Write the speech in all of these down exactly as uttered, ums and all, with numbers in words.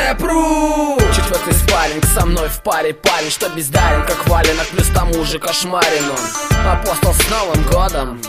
рэп.ру. Четвертый спарринг со мной в паре парень, что бездарен, как валенок, плюс тому же кошмарен он. Апостол, с Новым годом.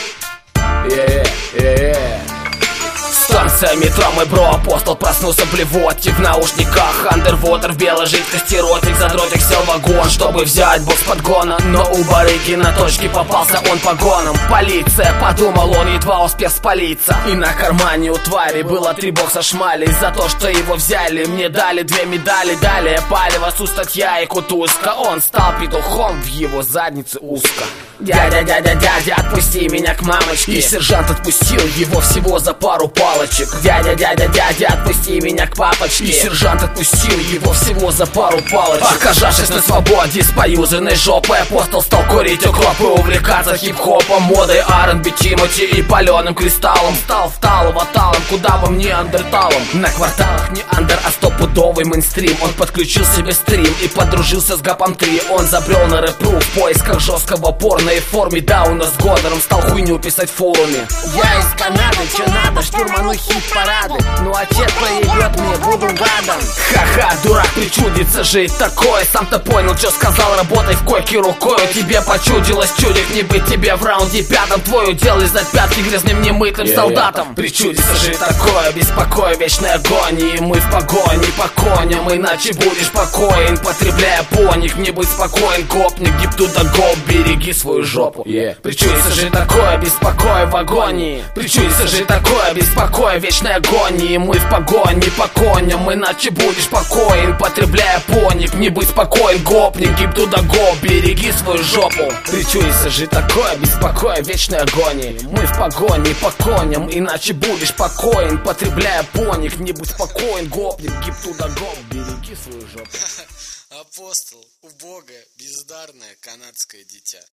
Yeah-yeah-yeah. Станция метро, мой бро, апостол проснулся блевотик в наушниках. Андервотер в белой жидкости, ротик, задротик сел в вагон, чтобы взять бокс подгона. Но у барыги на точке попался он погоном. Полиция, подумал он, едва успев спалиться. И на кармане у твари было три бокса шмалей. За то, что его взяли, мне дали две медали. Далее палево, су статья и кутузка. Он стал петухом, в его заднице узко. Дядя, дядя, дядя, отпусти меня к мамочке. И сержант отпустил его всего за пару палочек. Дядя, дядя, дядя, отпусти меня к папочке. И сержант отпустил его всего за пару палочек. Оказавшись на свободе с поюзанной жопой, апостол стал курить укроп и увлекаться хип-хопом, модой, ар энд би, Тимати и паленым кристаллом. Стал в Талово талом, куда вам неандерталом. На кварталах не андер, а стопудовый мейнстрим. Он подключил себе стрим и подружился с Гапом три. Он забрел на рэп.ру в поисках жесткого порно и в форме дауна с Годором стал хуйню писать в форуме. Я из Канады, чё надо, штурману хит-парады. Ну отец проебет мне, буду гадом. Ха-ха, дурак, причудится жить такое. Сам-то понял, что сказал, работай в койке рукой. Тебе почудилось чудик, не быть тебе в раунде пятом. Твое дело из-за пятки грязным немытым yeah, солдатом. Причудится жить такое, беспокой, вечной агонии. Мы в погоне по коням, иначе будешь покоен. Потребляя поник, не будь спокоен, гопник, гип туда гоп, береги свою жопу. Yeah. Причудится жить такое, беспокой в агонии. Причудится жить такое, беспокой, вечной агонии. Мы в погоне по коням, иначе будешь покоен. Потребляя поник, не будь спокоен, гопник, гип туда гоп, береги свою жопу. Причудится жить такое, беспокой, вечной агонии. Мы в погоне по коням, иначе будешь покоен. Потребляя поник, не будь спокоен, гопник, гип туда гоп, береги свою жопу. Апостол, убогое, бездарное канадское дитя.